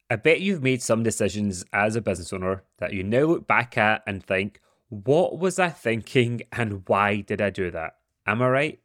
I bet you've made some decisions as a business owner that you now look back at and think, what was I thinking and why did I do that? Am I right?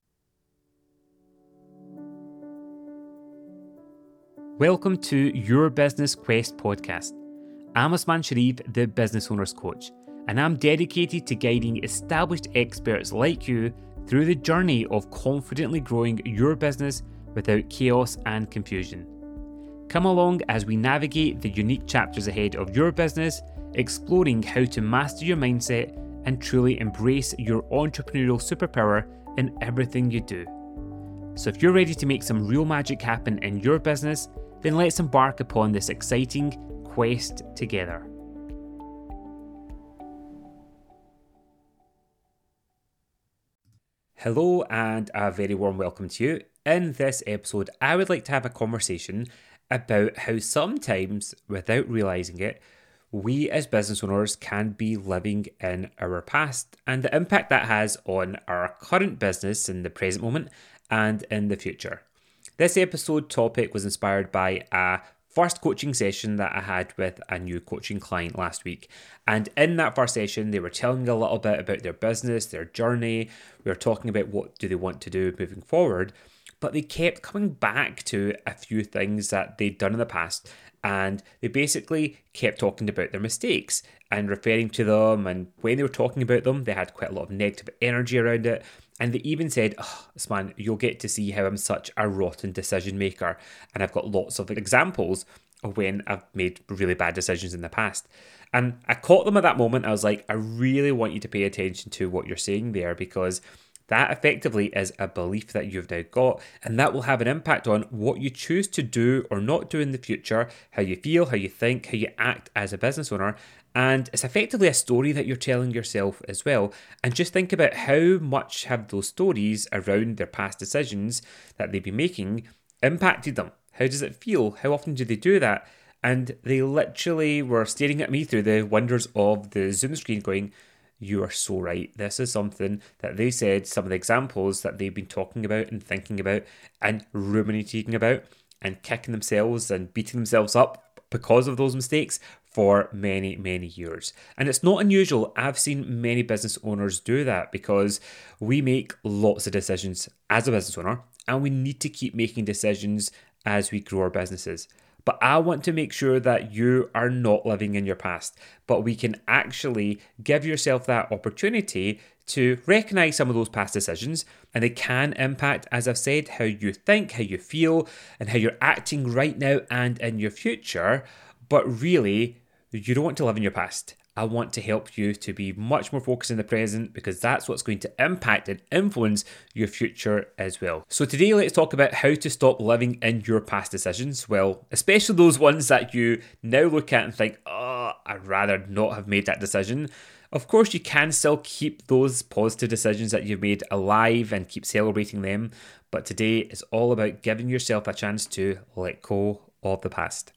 Welcome to Your Business Quest podcast. I'm Osman Sharif, the Business Owners Coach, and I'm dedicated to guiding established experts like you through the journey of confidently growing your business without chaos and confusion. Come along as we navigate the unique chapters ahead of your business, exploring how to master your mindset and truly embrace your entrepreneurial superpower in everything you do. So if you're ready to make some real magic happen in your business, then let's embark upon this exciting quest together. Hello and a very warm welcome to you. In this episode, I would like to have a conversation about how sometimes, without realising it, we as business owners can be living in our past and the impact that has on our current business in the present moment and in the future. This episode topic was inspired by a first coaching session that I had with a new coaching client last week. And in that first session, they were telling me a little bit about their business, their journey. We were talking about what do they want to do moving forward. But they kept coming back to a few things that they'd done in the past. And they basically kept talking about their mistakes and referring to them. And when they were talking about them, they had quite a lot of negative energy around it. And they even said, Osman, you'll get to see how I'm such a rotten decision maker. And I've got lots of examples of when I've made really bad decisions in the past. And I caught them at that moment. I was like, I really want you to pay attention to what you're saying there, because that effectively is a belief that you've now got, and that will have an impact on what you choose to do or not do in the future, how you feel, how you think, how you act as a business owner. And it's effectively a story that you're telling yourself as well. And just think about how much have those stories around their past decisions that they've been making impacted them. How does it feel? How often do they do that? And they literally were staring at me through the wonders of the Zoom screen going, you are so right. This is something that they said, some of the examples that they've been talking about and thinking about and ruminating about and kicking themselves and beating themselves up because of those mistakes for many, many years. And it's not unusual. I've seen many business owners do that because we make lots of decisions as a business owner, and we need to keep making decisions as we grow our businesses. But I want to make sure that you are not living in your past, but we can actually give yourself that opportunity to recognize some of those past decisions, and they can impact, as I've said, how you think, how you feel, and how you're acting right now and in your future. But really, you don't want to live in your past. I want to help you to be much more focused in the present, because that's what's going to impact and influence your future as well. So today, let's talk about how to stop living in your past decisions. Well, especially those ones that you now look at and think, I'd rather not have made that decision. Of course, you can still keep those positive decisions that you've made alive and keep celebrating them. But today is all about giving yourself a chance to let go of the past.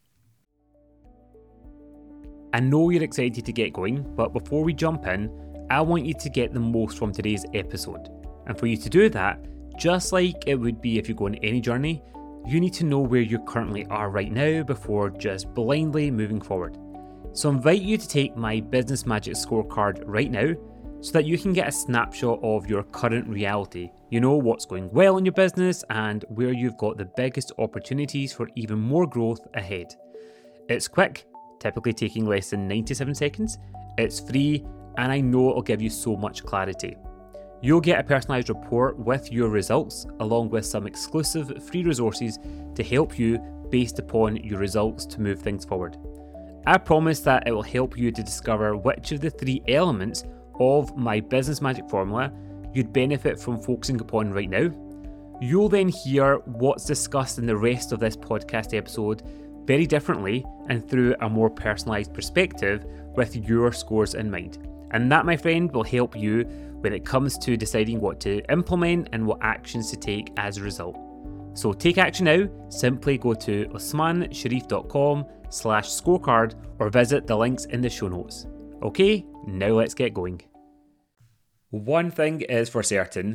I know you're excited to get going, but before we jump in, I want you to get the most from today's episode. And for you to do that, just like it would be if you go on any journey, you need to know where you currently are right now before just blindly moving forward. So I invite you to take my Business Magic Scorecard right now so that you can get a snapshot of your current reality. You know what's going well in your business and where you've got the biggest opportunities for even more growth ahead. It's quick, typically taking less than 97 seconds. It's free, and I know it'll give you so much clarity. You'll get a personalised report with your results, along with some exclusive free resources to help you based upon your results to move things forward. I promise that it will help you to discover which of the 3 elements of my Business Magic Formula you'd benefit from focusing upon right now. You'll then hear what's discussed in the rest of this podcast episode very differently and through a more personalised perspective with your scores in mind. And that, my friend, will help you when it comes to deciding what to implement and what actions to take as a result. So take action now. Simply go to osmansharif.com/scorecard or visit the links in the show notes. Okay, now let's get going. One thing is for certain,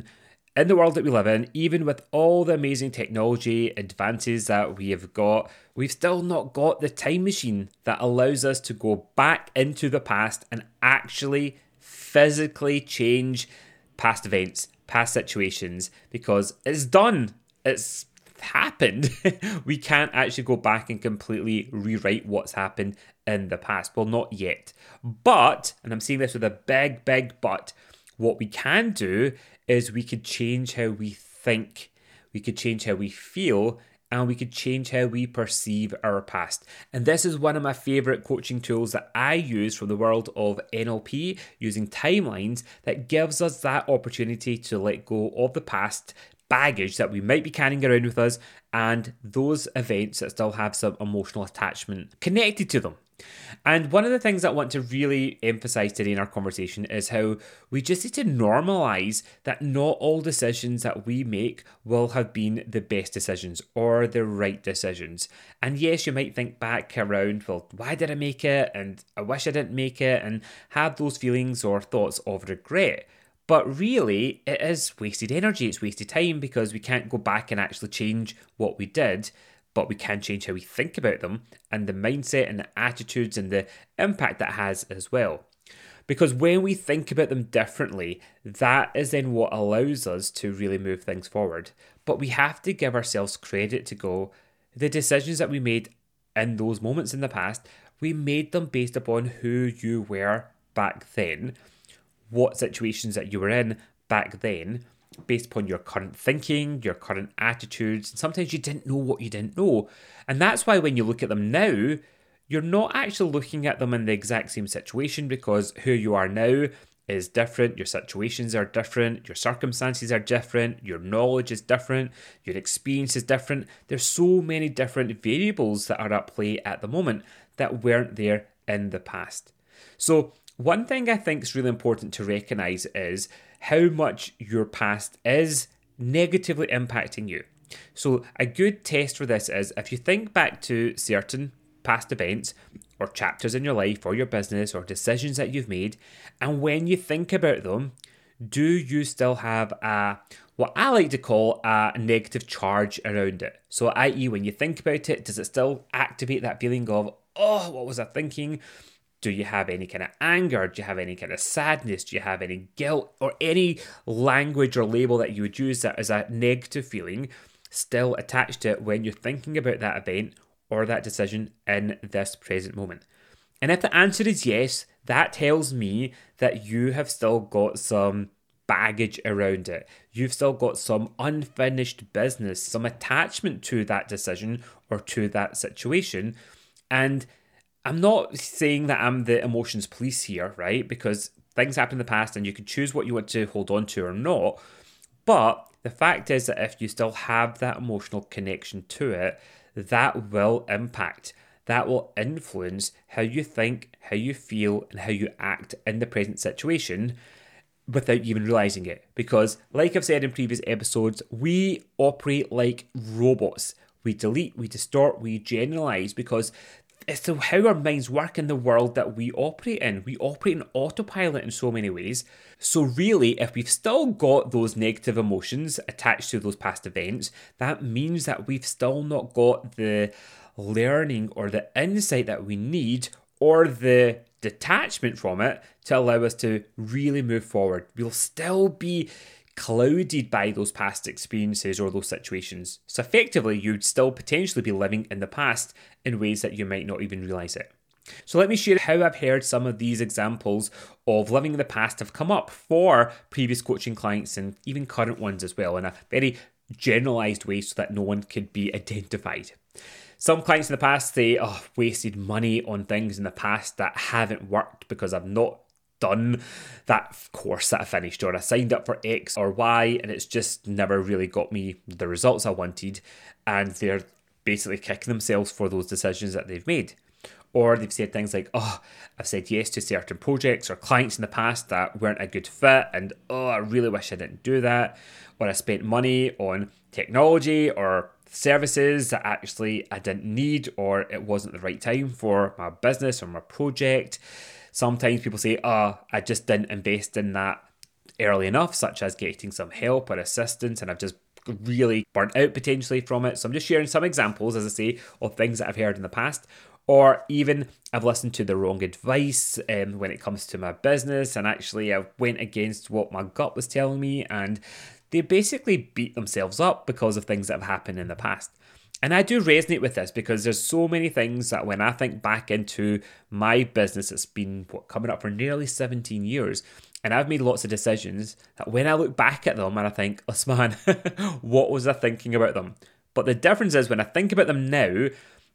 in the world that we live in, even with all the amazing technology advances that we have got, we've still not got the time machine that allows us to go back into the past and actually physically change past events, past situations, because it's done. It's happened. We can't actually go back and completely rewrite what's happened in the past. Well, not yet. But, and I'm saying this with a big, big but, what we can do is we could change how we think, we could change how we feel, and we could change how we perceive our past. And this is one of my favorite coaching tools that I use from the world of NLP, using timelines, that gives us that opportunity to let go of the past baggage that we might be carrying around with us and those events that still have some emotional attachment connected to them. And one of the things that I want to really emphasize today in our conversation is how we just need to normalize that not all decisions that we make will have been the best decisions or the right decisions. And yes, you might think back around, well, why did I make it? And I wish I didn't make it, and have those feelings or thoughts of regret. But really, it is wasted energy, it's wasted time, because we can't go back and actually change what we did, but we can change how we think about them and the mindset and the attitudes and the impact that has as well. Because when we think about them differently, that is then what allows us to really move things forward. But we have to give ourselves credit to go, the decisions that we made in those moments in the past, we made them based upon who you were back then, what situations that you were in back then, based upon your current thinking, your current attitudes, and sometimes you didn't know what you didn't know. And that's why when you look at them now, you're not actually looking at them in the exact same situation, because who you are now is different, your situations are different, your circumstances are different, your knowledge is different, your experience is different. There's so many different variables that are at play at the moment that weren't there in the past. So one thing I think is really important to recognize is how much your past is negatively impacting you. So a good test for this is if you think back to certain past events or chapters in your life or your business or decisions that you've made, and when you think about them, do you still have what I like to call a negative charge around it? So i.e., when you think about it, does it still activate that feeling of, oh, what was I thinking? Do you have any kind of anger? Do you have any kind of sadness? Do you have any guilt or any language or label that you would use that as a negative feeling still attached to it when you're thinking about that event or that decision in this present moment? And if the answer is yes, that tells me that you have still got some baggage around it. You've still got some unfinished business, some attachment to that decision or to that situation. And I'm not saying that I'm the emotions police here, right? Because things happen in the past and you can choose what you want to hold on to or not. But the fact is that if you still have that emotional connection to it, that will impact, that will influence how you think, how you feel, and how you act in the present situation without even realizing it. Because like I've said in previous episodes, we operate like robots. We delete, we distort, we generalize, because it's how our minds work in the world that we operate in. We operate in autopilot in so many ways. So really, if we've still got those negative emotions attached to those past events, that means that we've still not got the learning or the insight that we need, or the detachment from it to allow us to really move forward. We'll still be clouded by those past experiences or those situations. So effectively, you'd still potentially be living in the past in ways that you might not even realize it. So let me share how I've heard some of these examples of living in the past have come up for previous coaching clients and even current ones as well, in a very generalized way so that no one could be identified. Some clients in the past say, wasted money on things in the past that haven't worked because I've not done that course that I finished, or I signed up for X or Y and it's just never really got me the results I wanted, and they're basically kicking themselves for those decisions that they've made. Or they've said things like, I've said yes to certain projects or clients in the past that weren't a good fit, and I really wish I didn't do that. Or I spent money on technology or services that actually I didn't need, or it wasn't the right time for my business or my project. Sometimes people say, I just didn't invest in that early enough, such as getting some help or assistance, and I've just really burnt out potentially from it. So I'm just sharing some examples, as I say, of things that I've heard in the past. Or even I've listened to the wrong advice when it comes to my business, and actually I went against what my gut was telling me, and they basically beat themselves up because of things that have happened in the past. And I do resonate with this because there's so many things that when I think back into my business, it's been coming up for nearly 17 years. And I've made lots of decisions that when I look back at them and I think, Osman, what was I thinking about them? But the difference is when I think about them now,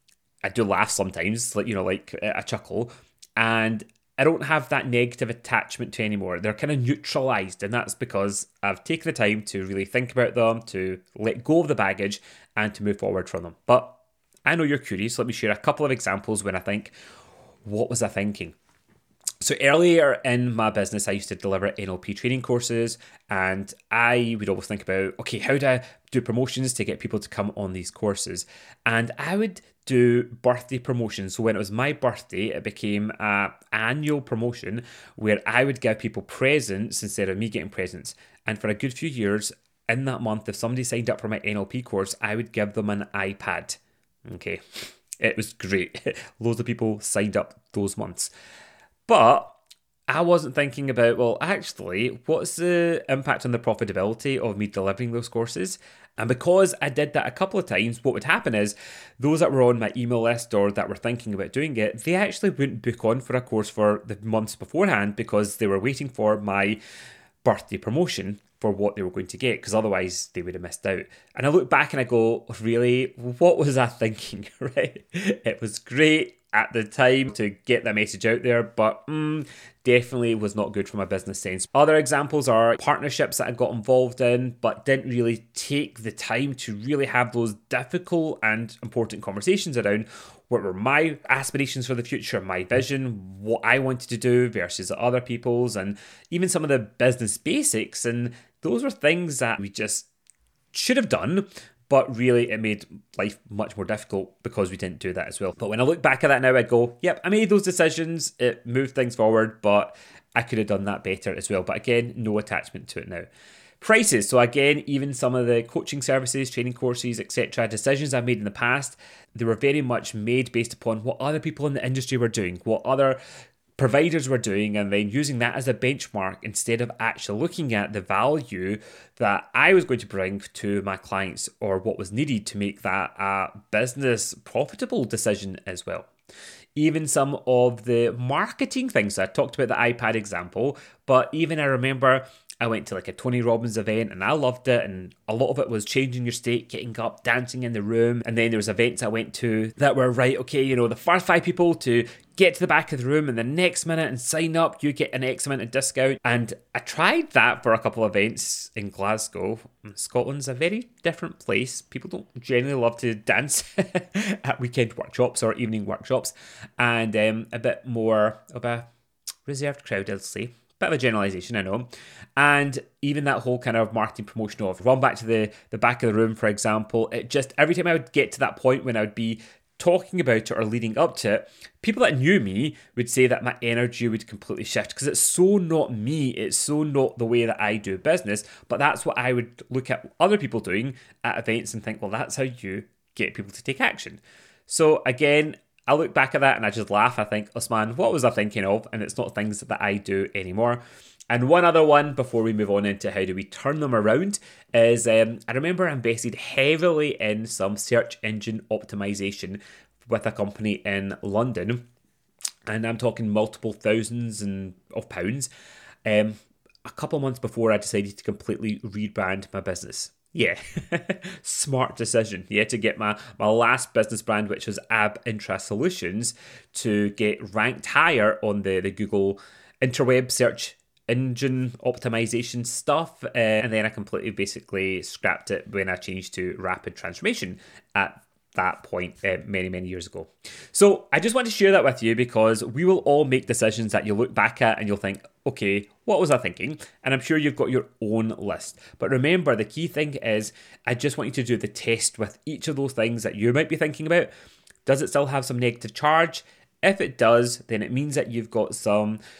I do laugh sometimes, like a chuckle, and I don't have that negative attachment to anymore. They're kind of neutralized, and that's because I've taken the time to really think about them, to let go of the baggage, and to move forward from them. But I know you're curious, so let me share a couple of examples when I think, what was I thinking? So earlier in my business, I used to deliver NLP training courses, and I would always think about, okay, how do I do promotions to get people to come on these courses? And I would do birthday promotions. So when it was my birthday, it became an annual promotion where I would give people presents instead of me getting presents. And for a good few years in that month, if somebody signed up for my NLP course, I would give them an iPad. Okay, it was great. Loads of people signed up those months. But I wasn't thinking about, well, actually, what's the impact on the profitability of me delivering those courses? And because I did that a couple of times, what would happen is those that were on my email list or that were thinking about doing it, they actually wouldn't book on for a course for the months beforehand because they were waiting for my birthday promotion for what they were going to get, because otherwise they would have missed out. And I look back and I go, really, what was I thinking, right? It was great at the time to get that message out there, but definitely was not good for my business sense. Other examples are partnerships that I got involved in, but didn't really take the time to really have those difficult and important conversations around what were my aspirations for the future, my vision, what I wanted to do versus other people's, and even some of the business basics. And those were things that we just should have done, but really it made life much more difficult because we didn't do that as well. But when I look back at that now, I go, yep, I made those decisions, it moved things forward, but I could have done that better as well. But again, no attachment to it now. Prices. So again, even some of the coaching services, training courses, etc., decisions I've made in the past, they were very much made based upon what other people in the industry were doing, what other providers were doing, and then using that as a benchmark instead of actually looking at the value that I was going to bring to my clients or what was needed to make that a business profitable decision as well. Even some of the marketing things, I talked about the iPad example, but even I remember I went to like a Tony Robbins event and I loved it, and a lot of it was changing your state, getting up, dancing in the room. And then there was events I went to that were the first 5 people to get to the back of the room and the next minute and sign up, you get an X amount of discount. And I tried that for a couple of events in Glasgow. Scotland's a very different place. People don't generally love to dance at weekend workshops or evening workshops, and a bit more of a reserved crowd, I'd say. Bit of a generalisation, I know. And even that whole kind of marketing promotion of run back to the back of the room, for example, it just, every time I would get to that point when I would be talking about it or leading up to it, people that knew me would say that my energy would completely shift because it's so not me, it's so not the way that I do business, but that's what I would look at other people doing at events and think, well, that's how you get people to take action. So again, I look back at that and I just laugh. I think, Osman, what was I thinking of? And it's not things that I do anymore. And one other one before we move on into how do we turn them around is I remember I invested heavily in some search engine optimization with a company in London. And I'm talking multiple thousands of pounds. A couple of months before I decided to completely rebrand my business. Yeah, smart decision. Yeah, to get my last business brand, which was Ab Intra Solutions, to get ranked higher on the Google interweb search engine optimization stuff. And then I completely basically scrapped it when I changed to Rapid Transformation at that point many, many years ago. So I just want to share that with you because we will all make decisions that you look back at and you'll think, okay, what was I thinking? And I'm sure you've got your own list. But remember, the key thing is I just want you to do the test with each of those things that you might be thinking about. Does it still have some negative charge? If it does, then it means that you've got some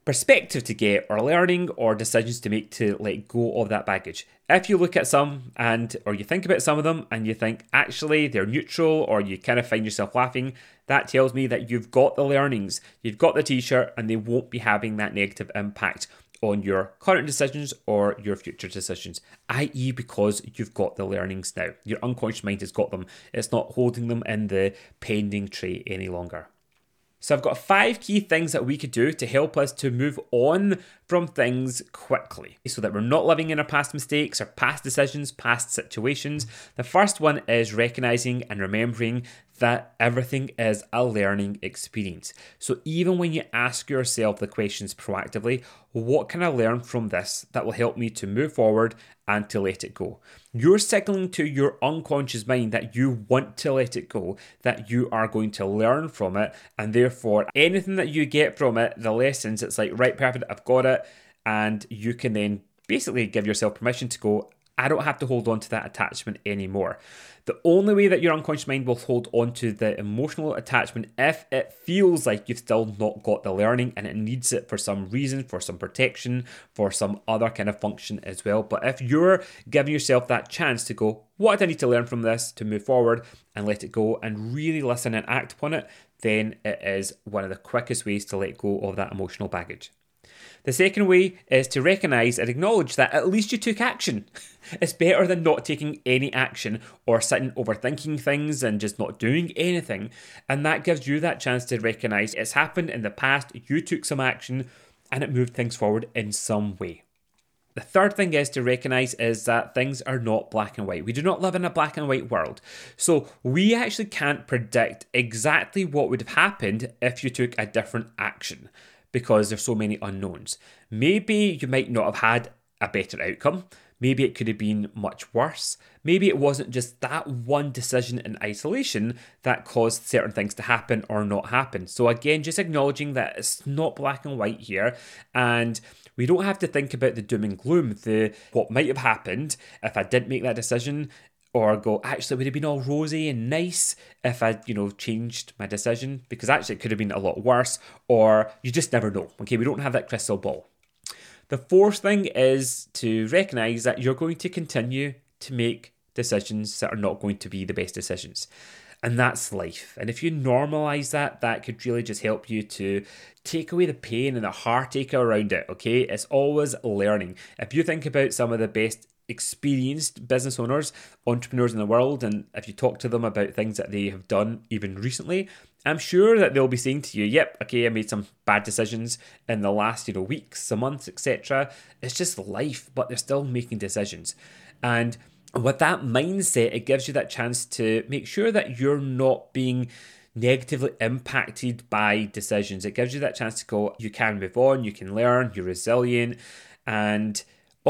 perspective to get, or learning, or decisions to make to let go of that baggage. If you look at some or you think about some of them and you think actually they're neutral, or you kind of find yourself laughing, that tells me that you've got the learnings, you've got the t-shirt, and they won't be having that negative impact on your current decisions or your future decisions, i.e. because you've got the learnings now. Your unconscious mind has got them. It's not holding them in the pending tray any longer. So I've got 5 key things that we could do to help us to move on from things quickly so that we're not living in our past mistakes or past decisions, past situations. The first one is recognizing and remembering that everything is a learning experience. So even when you ask yourself the questions proactively, what can I learn from this that will help me to move forward and to let it go? You're signaling to your unconscious mind that you want to let it go, that you are going to learn from it, and therefore anything that you get from it, the lessons, it's like, right, perfect, I've got it, and you can then basically give yourself permission to go, I don't have to hold on to that attachment anymore. The only way that your unconscious mind will hold on to the emotional attachment if it feels like you've still not got the learning and it needs it for some reason, for some protection, for some other kind of function as well. But if you're giving yourself that chance to go, what do I need to learn from this to move forward and let it go and really listen and act upon it, then it is one of the quickest ways to let go of that emotional baggage. The second way is to recognise and acknowledge that at least you took action. It's better than not taking any action or sitting overthinking things and just not doing anything. And that gives you that chance to recognise it's happened in the past, you took some action and it moved things forward in some way. The third thing is to recognise is that things are not black and white. We do not live in a black and white world. So we actually can't predict exactly what would have happened if you took a different action, because there's so many unknowns. Maybe you might not have had a better outcome. Maybe it could have been much worse. Maybe it wasn't just that one decision in isolation that caused certain things to happen or not happen. So again, just acknowledging that it's not black and white here, and we don't have to think about the doom and gloom, the what might have happened if I didn't make that decision, or go, actually, it would have been all rosy and nice if I, changed my decision, because actually it could have been a lot worse, or you just never know. Okay, we don't have that crystal ball. The fourth thing is to recognise that you're going to continue to make decisions that are not going to be the best decisions. And that's life. And if you normalise that, that could really just help you to take away the pain and the heartache around it, okay? It's always learning. If you think about some of the best experienced business owners, entrepreneurs in the world, and if you talk to them about things that they have done even recently, I'm sure that they'll be saying to you, yep, okay, I made some bad decisions in the last, weeks, months, etc. It's just life, but they're still making decisions. And with that mindset, it gives you that chance to make sure that you're not being negatively impacted by decisions. It gives you that chance to go, you can move on, you can learn, you're resilient, and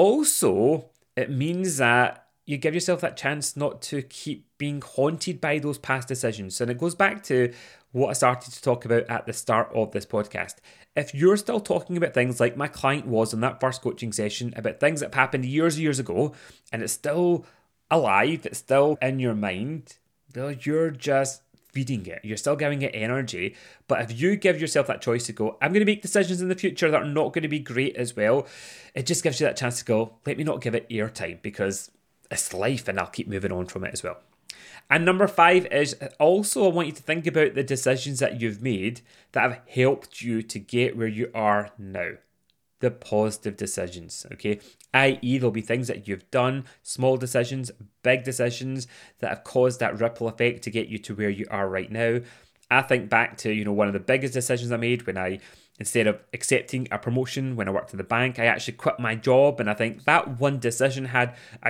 also it means that you give yourself that chance not to keep being haunted by those past decisions. And it goes back to what I started to talk about at the start of this podcast. If you're still talking about things like my client was in that first coaching session, about things that have happened years ago, and it's still alive, it's still in your mind, well, you're just feeding it. You're still giving it energy. But if you give yourself that choice to go, I'm going to make decisions in the future that are not going to be great as well, it just gives you that chance to go, let me not give it airtime, because it's life and I'll keep moving on from it as well. And number 5 is also, I want you to think about the decisions that you've made that have helped you to get where you are now. The positive decisions, okay? i.e. there'll be things that you've done, small decisions, big decisions that have caused that ripple effect to get you to where you are right now. I think back to, one of the biggest decisions I made when I, instead of accepting a promotion when I worked at the bank, I actually quit my job. And I think that one decision had a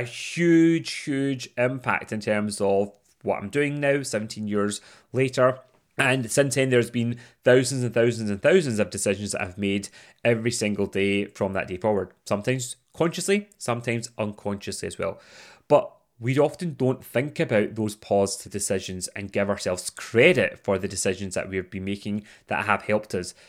huge impact in terms of what I'm doing now, 17 years later. And since then, there's been thousands and thousands and thousands of decisions that I've made every single day from that day forward. Sometimes consciously, sometimes unconsciously as well. But we often don't think about those positive decisions and give ourselves credit for the decisions that we've been making that have helped us.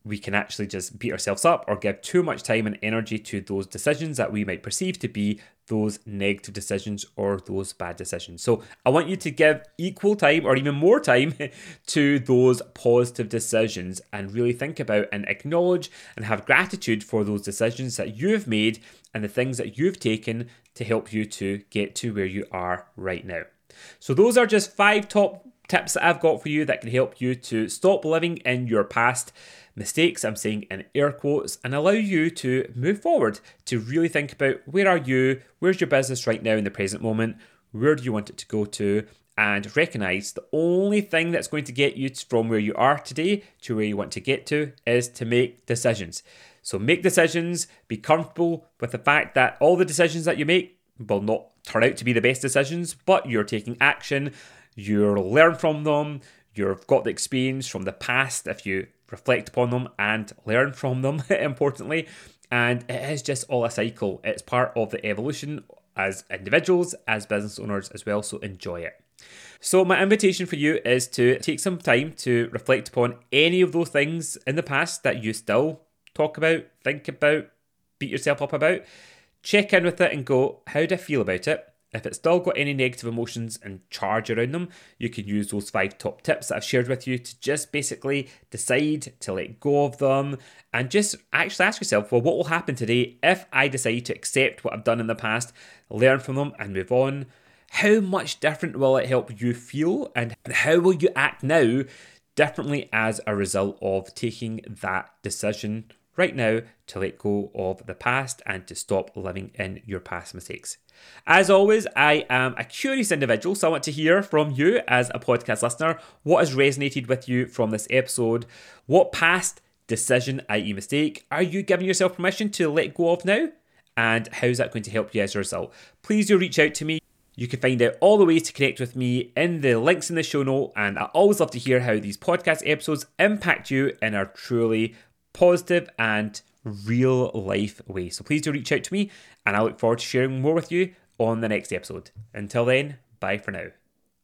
we can actually just beat ourselves up or give too much time and energy to those decisions that we might perceive to be those negative decisions or those bad decisions. So I want you to give equal time or even more time to those positive decisions and really think about and acknowledge and have gratitude for those decisions that you've made and the things that you've taken to help you to get to where you are right now. So those are just 5 top tips that I've got for you that can help you to stop living in your past mistakes, I'm saying in air quotes, and allow you to move forward, to really think about where are you, where's your business right now in the present moment, where do you want it to go to, and recognize the only thing that's going to get you from where you are today to where you want to get to is to make decisions. So make decisions, be comfortable with the fact that all the decisions that you make will not turn out to be the best decisions, but you're taking action, you'll learn from them, you've got the experience from the past if you reflect upon them and learn from them, importantly. And it is just all a cycle. It's part of the evolution as individuals, as business owners as well, so enjoy it. So my invitation for you is to take some time to reflect upon any of those things in the past that you still talk about, think about, beat yourself up about. Check in with it and go, how do I feel about it? If it's still got any negative emotions and charge around them, you can use those 5 top tips that I've shared with you to just basically decide to let go of them and just actually ask yourself, well, what will happen today if I decide to accept what I've done in the past, learn from them and move on? How much different will it help you feel, and how will you act now differently as a result of taking that decision right now to let go of the past and to stop living in your past mistakes? As always, I am a curious individual, so I want to hear from you as a podcast listener. What has resonated with you from this episode? What past decision, i.e. mistake, are you giving yourself permission to let go of now? And how's that going to help you as a result? Please do reach out to me. You can find out all the ways to connect with me in the links in the show note, and I always love to hear how these podcast episodes impact you in a truly positive and real life way. So please do reach out to me, and I look forward to sharing more with you on the next episode. Until then, bye for now.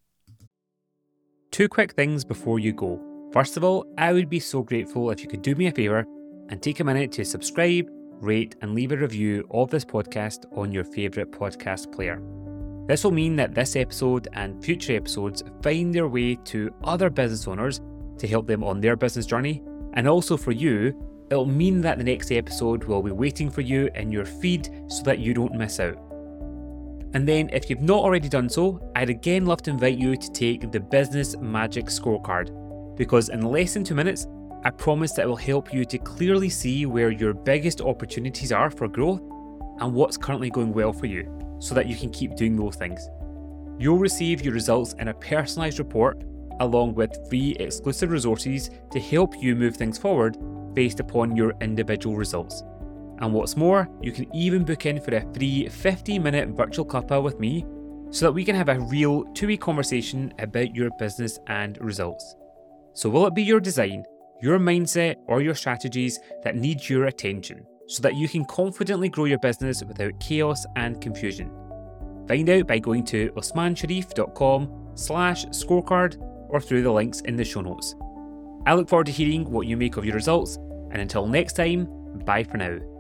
2 quick things before you go. First of all, I would be so grateful if you could do me a favour and take a minute to subscribe, rate, and leave a review of this podcast on your favourite podcast player. This will mean that this episode and future episodes find their way to other business owners to help them on their business journey. And also for you, it'll mean that the next episode will be waiting for you in your feed so that you don't miss out. And then if you've not already done so, I'd again love to invite you to take the Business Magic Scorecard, because in less than 2 minutes, I promise that it will help you to clearly see where your biggest opportunities are for growth and what's currently going well for you, so that you can keep doing those things. You'll receive your results in a personalised report along with free exclusive resources to help you move things forward based upon your individual results. And what's more, you can even book in for a free 15-minute virtual cuppa with me so that we can have a real 2-way conversation about your business and results. So will it be your design, your mindset, or your strategies that need your attention so that you can confidently grow your business without chaos and confusion? Find out by going to osmansharif.com/scorecard or through the links in the show notes. I look forward to hearing what you make of your results, and until next time, bye for now.